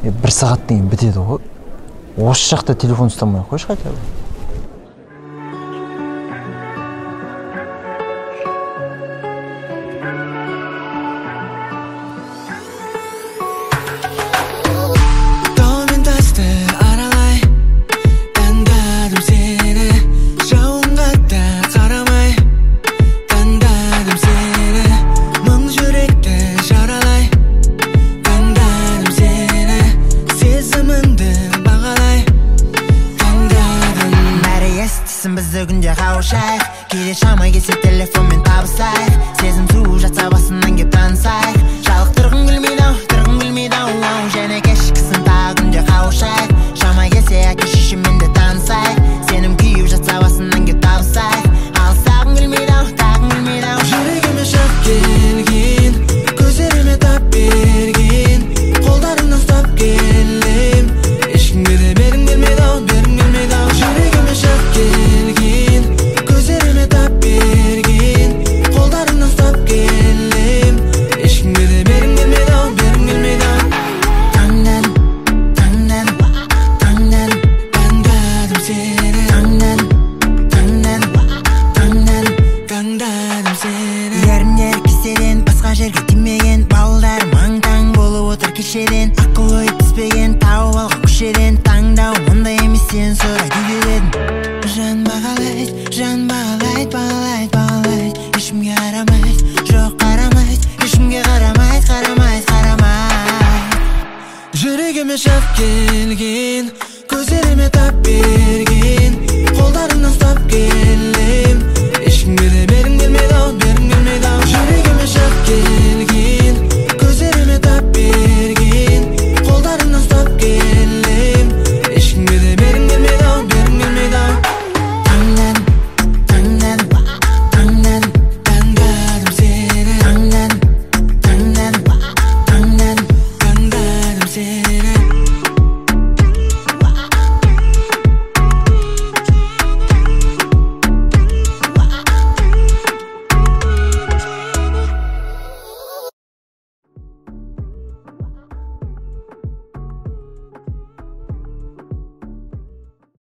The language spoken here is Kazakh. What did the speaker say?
1 сағаттан кейін бітеді ғой. Осы жақта телефон ұстамай ақ қойшы қайта. Бізді күнде қауышайық, кейде шамай келсе телефонмен табысайық. Сезім суы жатса басынан кеп танысайық. Жалықтырғың келмейді ау, және кешкісін тағы күнде қауышайық. Шамай келсе әке шешеммен де танысайық. Сенім күйіп жатса басынан кеп табысайық. Алсағың келмейді ау, жүрегіме шақ келген, көздеріме тап берген, қолдарыңнан ұстап келем. Ешкімге де бергім келмейді ау, жүрегіме шақ келген, көздеріме тап берген, қолдарыңнан ұстап келем. Ешкімге де бергім келмейді ау, Таңнан, таңдадым сені. Таңдадым сені. Еріндер кестеден басқа жерге тимеген, балдар маң-таң болып отыр кешеден. Ақыл ой түспеген, тауып алған көшеден. Таңдау мұндай емес, сен сұрай күйдеден. Жан бағалайды, ешкімге қарамайды, жоқ қарамайды, ешкімге қарамайды. Жүрегіме шақ келген, көздеріме тап берген, қолдарыңнан ұстап келем.